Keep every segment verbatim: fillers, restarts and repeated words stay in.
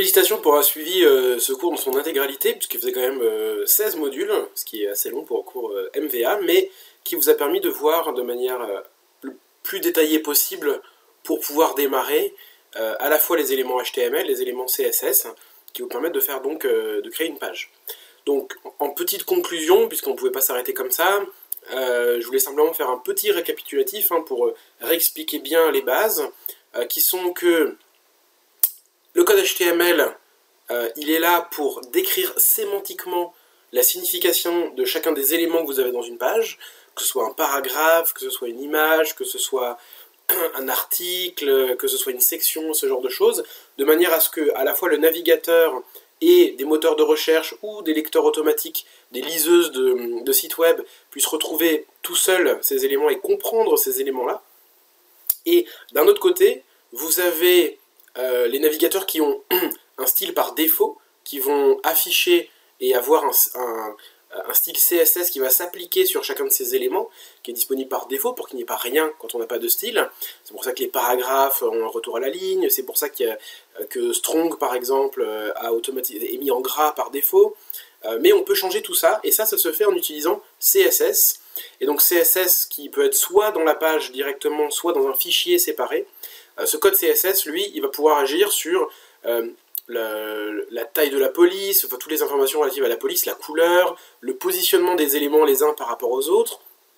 Félicitations pour avoir suivi euh, ce cours dans son intégralité, puisqu'il faisait quand même euh, seize modules, ce qui est assez long pour un cours euh, M V A, mais qui vous a permis de voir de manière euh, le plus détaillée possible pour pouvoir démarrer euh, à la fois les éléments H T M L, les éléments C S S, qui vous permettent de faire donc euh, de créer une page. Donc en petite conclusion, puisqu'on ne pouvait pas s'arrêter comme ça, euh, je voulais simplement faire un petit récapitulatif hein, pour euh, réexpliquer bien les bases, euh, qui sont que le code H T M L, euh, il est là pour décrire sémantiquement la signification de chacun des éléments que vous avez dans une page, que ce soit un paragraphe, que ce soit une image, que ce soit un article, que ce soit une section, ce genre de choses, de manière à ce que à la fois le navigateur et des moteurs de recherche ou des lecteurs automatiques, des liseuses de, de sites web puissent retrouver tout seuls ces éléments et comprendre ces éléments-là. Et d'un autre côté, vous avez euh, les navigateurs qui ont un style par défaut, qui vont afficher et avoir un, un, un style C S S qui va s'appliquer sur chacun de ces éléments, qui est disponible par défaut pour qu'il n'y ait pas rien quand on n'a pas de style. C'est pour ça que les paragraphes ont un retour à la ligne, c'est pour ça qu'il y a, que Strong par exemple a est mis en gras par défaut, euh, mais on peut changer tout ça, et ça, ça se fait en utilisant C S S, et donc C S S qui peut être soit dans la page directement, soit dans un fichier séparé. Euh, ce code C S S, lui, il va pouvoir agir sur euh, la, la taille de la police, enfin, toutes les informations relatives à la police, la couleur, le positionnement des éléments les uns par rapport aux autres,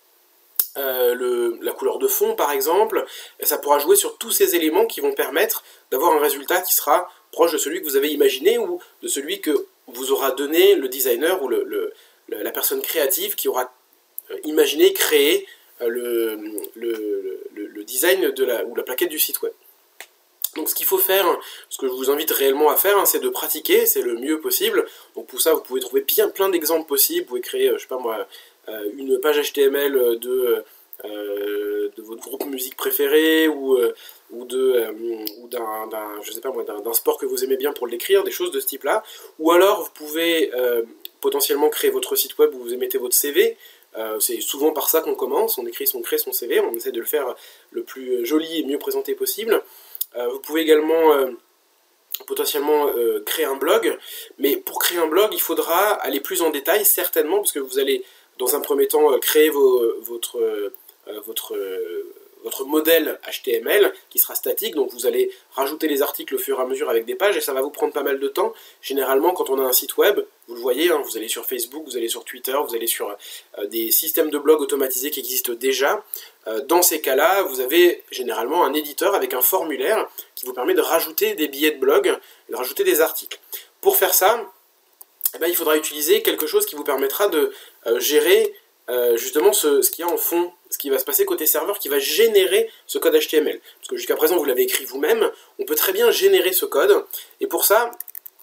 euh, le, la couleur de fond par exemple, et ça pourra jouer sur tous ces éléments qui vont permettre d'avoir un résultat qui sera proche de celui que vous avez imaginé ou de celui que vous aura donné le designer ou le, le, la personne créative qui aura imaginé, créé le, le, le, le design de la, ou la plaquette du site web. Donc ce qu'il faut faire, ce que je vous invite réellement à faire, hein, c'est de pratiquer, c'est le mieux possible. Donc pour ça, vous pouvez trouver bien plein d'exemples possibles. Vous pouvez créer, je sais pas moi, une page H T M L de, euh, de votre groupe musique préféré ou, ou de euh, ou d'un, je sais pas moi, d'un, d'un sport que vous aimez bien pour l'écrire, des choses de ce type-là. Ou alors vous pouvez euh, potentiellement créer votre site web où vous émettez votre C V. Euh, c'est souvent par ça qu'on commence, on écrit, on crée son C V, on essaie de le faire le plus joli et mieux présenté possible. Euh, vous pouvez également euh, potentiellement euh, créer un blog, mais pour créer un blog, il faudra aller plus en détail, certainement, parce que vous allez, dans un premier temps, euh, créer vos, votre, euh, votre, euh, votre modèle H T M L, qui sera statique, donc vous allez rajouter les articles au fur et à mesure avec des pages, et ça va vous prendre pas mal de temps. Généralement, quand on a un site web, vous le voyez, hein, vous allez sur Facebook, vous allez sur Twitter, vous allez sur euh, des systèmes de blog automatisés qui existent déjà. Euh, dans ces cas-là, vous avez généralement un éditeur avec un formulaire qui vous permet de rajouter des billets de blog, de rajouter des articles. Pour faire ça, eh ben, il faudra utiliser quelque chose qui vous permettra de euh, gérer euh, justement ce, ce qu'il y a en fond, ce qui va se passer côté serveur, qui va générer ce code H T M L. Parce que jusqu'à présent, vous l'avez écrit vous-même, on peut très bien générer ce code, et pour ça,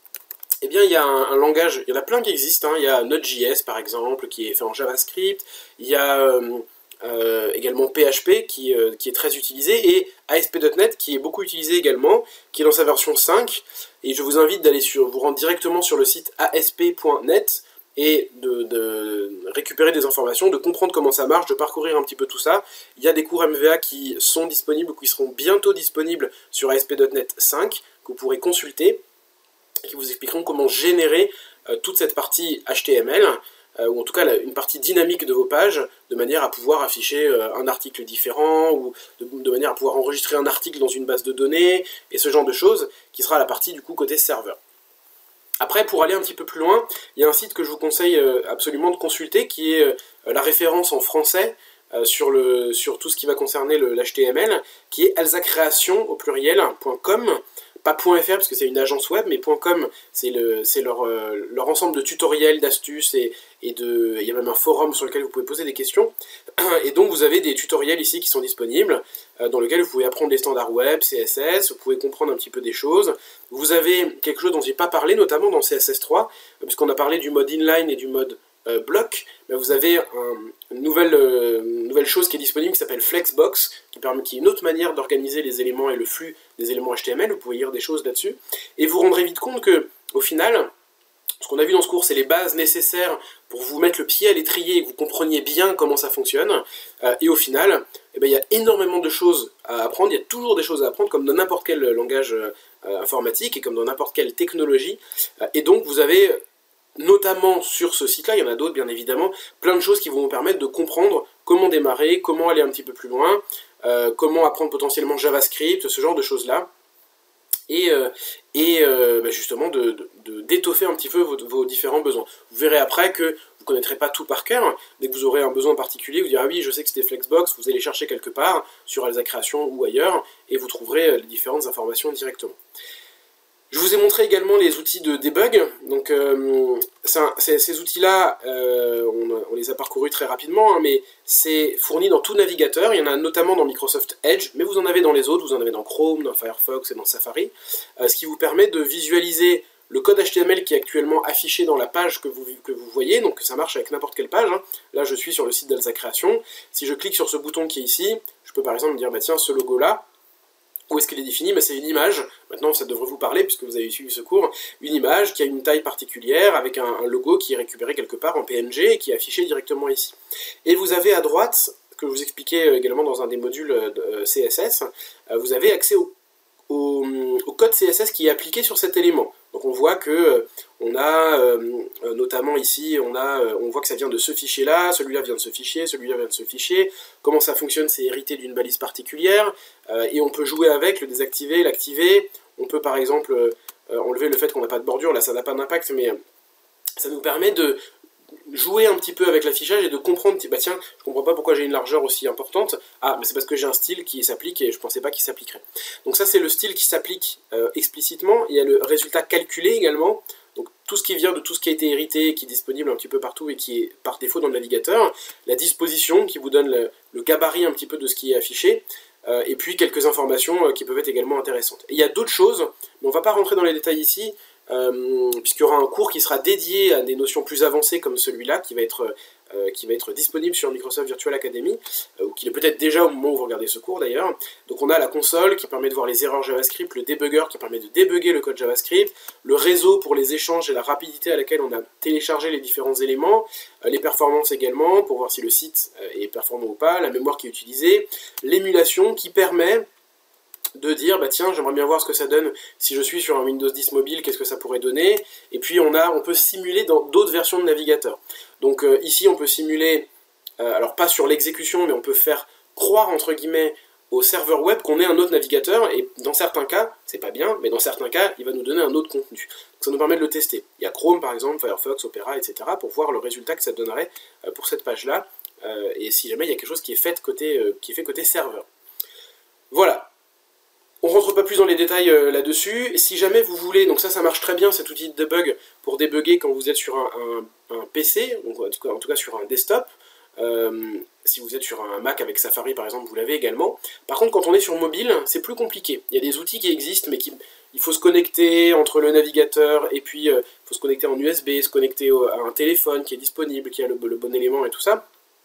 eh bien, il y a un, un langage, il y en a plein qui existent, hein. Il y a Node.js par exemple, qui est fait en JavaScript, il y a euh, euh, également P H P qui, euh, qui est très utilisé, et A S P point net qui est beaucoup utilisé également, qui est dans sa version cinq, et je vous invite d'aller sur, vous rendre directement sur le site A S P point net, et de, de récupérer des informations, de comprendre comment ça marche, de parcourir un petit peu tout ça. Il y a des cours M V A qui sont disponibles, ou qui seront bientôt disponibles sur A S P point net cinq, que vous pourrez consulter, qui vous expliqueront comment générer euh, toute cette partie H T M L, euh, ou en tout cas la, une partie dynamique de vos pages, de manière à pouvoir afficher euh, un article différent, ou de, de manière à pouvoir enregistrer un article dans une base de données, et ce genre de choses, qui sera la partie du coup côté serveur. Après, pour aller un petit peu plus loin, il y a un site que je vous conseille euh, absolument de consulter, qui est euh, la référence en français euh, sur, le, sur tout ce qui va concerner l'H T M L, qui est alzacreation au pluriel, .com. Pas .fr parce que c'est une agence web, mais .com c'est le, leur, euh, leur ensemble de tutoriels, d'astuces, et, et de, il y a même un forum sur lequel vous pouvez poser des questions. Et donc vous avez des tutoriels ici qui sont disponibles, euh, dans lesquels vous pouvez apprendre les standards web, C S S, vous pouvez comprendre un petit peu des choses. Vous avez quelque chose dont j'ai pas parlé, notamment dans C S S trois, puisqu'on a parlé du mode inline et du mode euh, bloc. Ben vous avez un, une, nouvelle, euh, une nouvelle chose qui est disponible qui s'appelle Flexbox, qui permet, qui est une autre manière d'organiser les éléments et le flux des éléments H T M L. Vous pouvez lire des choses là-dessus, et vous vous rendrez vite compte que, au final, Ce qu'on a vu dans ce cours, c'est les bases nécessaires pour vous mettre le pied à l'étrier et que vous compreniez bien comment ça fonctionne. Euh, et au final, eh ben, il y a énormément de choses à apprendre, il y a toujours des choses à apprendre, comme dans n'importe quel langage euh, informatique et comme dans n'importe quelle technologie. Euh, et donc, vous avez, notamment sur ce site-là, il y en a d'autres bien évidemment, plein de choses qui vont vous permettre de comprendre comment démarrer, comment aller un petit peu plus loin, euh, comment apprendre potentiellement JavaScript, ce genre de choses-là. Et, euh, et euh, bah justement de, de, de, d'étoffer un petit peu vos, vos différents besoins. Vous verrez après que vous ne connaîtrez pas tout par cœur. Dès que vous aurez un besoin particulier, vous direz ah oui, je sais que c'était Flexbox, vous allez chercher quelque part, sur Elsa Création ou ailleurs, et vous trouverez les différentes informations directement. Je vous ai montré également les outils de debug. Donc euh, un, ces outils-là, euh, on, on les a parcourus très rapidement, hein, mais c'est fourni dans tout navigateur. Il y en a notamment dans Microsoft Edge, mais vous en avez dans les autres. Vous en avez dans Chrome, dans Firefox et dans Safari. Euh, ce qui vous permet de visualiser le code H T M L qui est actuellement affiché dans la page que vous, que vous voyez. Donc ça marche avec n'importe quelle page, hein. Là, je suis sur le site d'Elsa Création. Si je clique sur ce bouton qui est ici, je peux par exemple me dire, bah tiens, ce logo-là, où est-ce qu'il est défini? bah, C'est une image, maintenant ça devrait vous parler puisque vous avez suivi ce cours, une image qui a une taille particulière avec un, un logo qui est récupéré quelque part en P N G et qui est affiché directement ici. Et vous avez à droite, que je vous expliquais également dans un des modules de C S S, vous avez accès au, au, au code C S S qui est appliqué sur cet élément. Donc on voit que euh, on a, euh, notamment ici, on, a, euh, on voit que ça vient de ce fichier-là, celui-là vient de ce fichier, celui-là vient de ce fichier. Comment ça fonctionne, c'est hérité d'une balise particulière, euh, et on peut jouer avec, le désactiver, l'activer. On peut par exemple euh, enlever le fait qu'on n'a pas de bordure, là ça n'a pas d'impact, mais ça nous permet de jouer un petit peu avec l'affichage et de comprendre, bah tiens, je comprends pas pourquoi j'ai une largeur aussi importante, ah, mais c'est parce que j'ai un style qui s'applique et je pensais pas qu'il s'appliquerait. Donc ça c'est le style qui s'applique euh, explicitement, il y a le résultat calculé également, donc tout ce qui vient de tout ce qui a été hérité, qui est disponible un petit peu partout et qui est par défaut dans le navigateur, la disposition qui vous donne le, le gabarit un petit peu de ce qui est affiché, euh, et puis quelques informations euh, qui peuvent être également intéressantes. Et il y a d'autres choses, mais on va pas rentrer dans les détails ici, Euh, puisqu'il y aura un cours qui sera dédié à des notions plus avancées comme celui-là, qui va être, euh, qui va être disponible sur Microsoft Virtual Academy, euh, ou qui est peut-être déjà au moment où vous regardez ce cours d'ailleurs. Donc on a la console qui permet de voir les erreurs JavaScript, le debugger qui permet de débugger le code JavaScript, le réseau pour les échanges et la rapidité à laquelle on a téléchargé les différents éléments, euh, les performances également, pour voir si le site euh, est performant ou pas, la mémoire qui est utilisée, l'émulation qui permet de dire, bah tiens, j'aimerais bien voir ce que ça donne si je suis sur un Windows dix mobile, qu'est-ce que ça pourrait donner, et puis on, a, on peut simuler dans d'autres versions de navigateur. Donc euh, ici, on peut simuler, euh, alors pas sur l'exécution, mais on peut faire croire, entre guillemets, au serveur web qu'on ait un autre navigateur, et dans certains cas, c'est pas bien, mais dans certains cas, il va nous donner un autre contenu. Donc ça nous permet de le tester. Il y a Chrome, par exemple, Firefox, Opera, et cetera, pour voir le résultat que ça donnerait euh, pour cette page-là, euh, et si jamais il y a quelque chose qui est fait côté, euh, qui est fait côté serveur. Voilà. On rentre pas plus dans les détails euh, là-dessus. Si jamais vous voulez, donc ça, ça marche très bien, cet outil de debug, pour débugger quand vous êtes sur un, un, un P C, donc en tout cas, en tout cas sur un desktop. Euh, si vous êtes sur un Mac avec Safari, par exemple, vous l'avez également. Par contre, quand on est sur mobile, c'est plus compliqué. Il y a des outils qui existent, mais qui, il faut se connecter entre le navigateur, et puis il euh, faut se connecter en U S B, se connecter au, à un téléphone qui est disponible, qui a le, le bon élément et tout ça.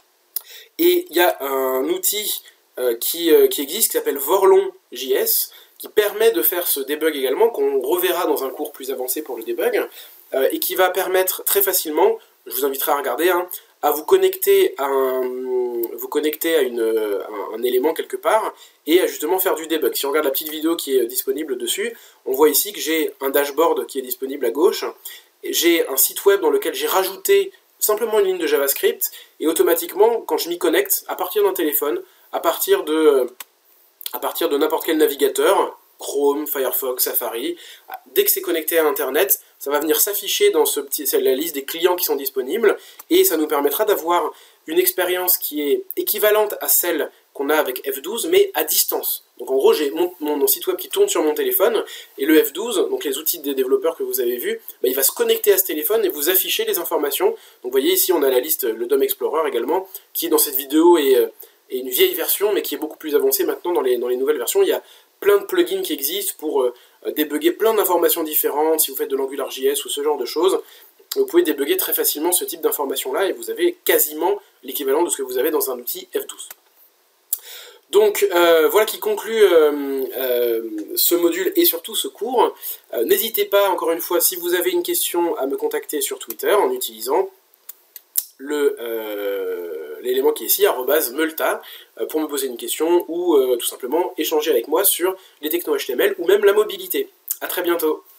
Et il y a un outil Euh, qui, euh, qui existe, qui s'appelle Vorlon J S, qui permet de faire ce debug également, qu'on reverra dans un cours plus avancé pour le debug, euh, et qui va permettre très facilement, je vous inviterai à regarder, hein, à vous connecter à un, vous connecter à, une, à un élément quelque part, et à justement faire du debug. Si on regarde la petite vidéo qui est disponible dessus, on voit ici que j'ai un dashboard qui est disponible à gauche, j'ai un site web dans lequel j'ai rajouté simplement une ligne de JavaScript, et automatiquement, quand je m'y connecte, à partir d'un téléphone, à partir de, à partir de n'importe quel navigateur, Chrome, Firefox, Safari, dès que c'est connecté à Internet, ça va venir s'afficher dans ce petit, c'est la liste des clients qui sont disponibles, et ça nous permettra d'avoir une expérience qui est équivalente à celle qu'on a avec F douze, mais à distance. Donc en gros, j'ai mon, mon, mon site web qui tourne sur mon téléphone, et le F douze, donc les outils des développeurs que vous avez vus, bah, il va se connecter à ce téléphone et vous afficher les informations. Donc vous voyez ici, on a la liste, le D O M Explorer également, qui dans cette vidéo est... et une vieille version, mais qui est beaucoup plus avancée maintenant dans les, dans les nouvelles versions. Il y a plein de plugins qui existent pour euh, débugger plein d'informations différentes. Si vous faites de l'AngularJS ou ce genre de choses, vous pouvez débugger très facilement ce type d'informations-là, et vous avez quasiment l'équivalent de ce que vous avez dans un outil F douze. Donc euh, voilà qui conclut euh, euh, ce module et surtout ce cours. Euh, N'hésitez pas, encore une fois, si vous avez une question, à me contacter sur Twitter en utilisant le euh, l'élément qui est ici, arobase multa, euh, pour me poser une question ou euh, tout simplement échanger avec moi sur les techno H T M L ou même la mobilité. A très bientôt.